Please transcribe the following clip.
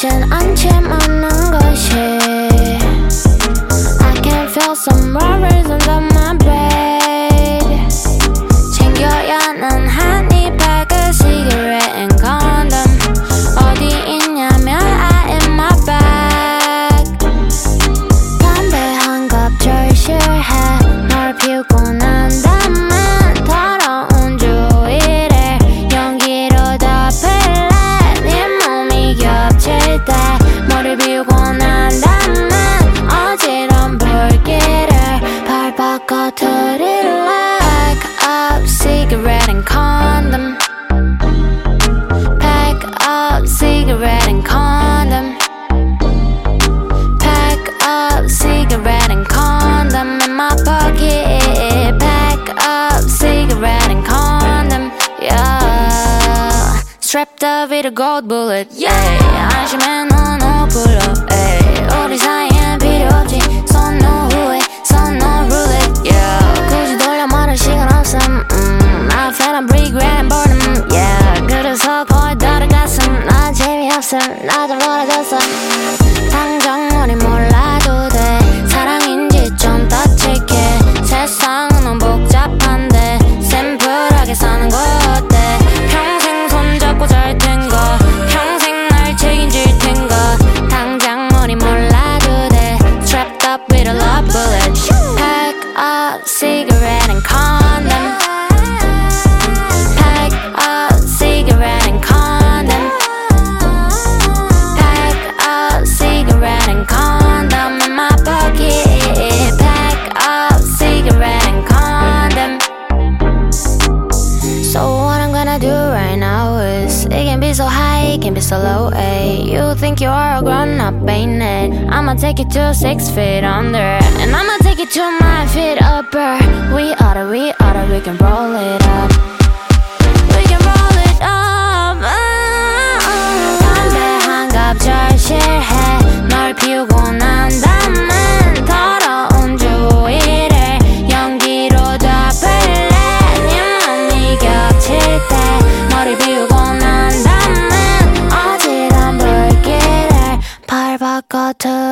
좋진 않지만 난 것이 I can feel some rubber under my bed 챙겨야 하는 한입 pack cigarette and condom 어디 있냐면 I in my bag 담배 한 갑 절실해 널 피우고 난 다음엔 더러운 주위를 연기로 덮을래 네 몸이 겹칠 때 머리 비우고 난 다음엔 어지러운 불길을 밟아 터뜨릴래 Pack up cigarette and condom Pack up cigarette and condom Pack up cigarette and condom in my pocket Pack up cigarette and condom Yeah Strapped up with a gold bullet Yeah 안심해 넌 못 불러 yeah. 우리 사이엔 필요 없지 손 놓은 후에 손 놓은 roulette Yeah 굳이 돌려 말할 시간 없음 I felt I'm regretting boredom Yeah 그래서 거의 따라갔음 난 재미없음 나 좀 멀어졌어 당장 우리 몰라도 돼 사랑인지 좀 더 칠게 세상은 복잡한데 심플하게 사는 거 어때 평생 손잡고 잘 텐가 평생 날 책임질 텐가 당장 우리 몰라도 돼 Strapped up with a love bullet Pack up cigarette and condom Pack up cigarette and condom Pack up cigarette and condom in my pocket Pack up cigarette and condom So what I'm gonna do right now is it can be so high, it can be so low, ayy You think you are a grown up, ain't it? I'ma take you to 6 feet under And I'ma take you to 9 feet upper we can roll it up We can roll it up 담배 한 갑 절실해 널 피우고 난 다음엔 더러운 주위를 연기로 덮을래 네 몸이 겹칠 때 머리 비우고 난 다음엔 어지러운 불길을 밟아 터뜨릴래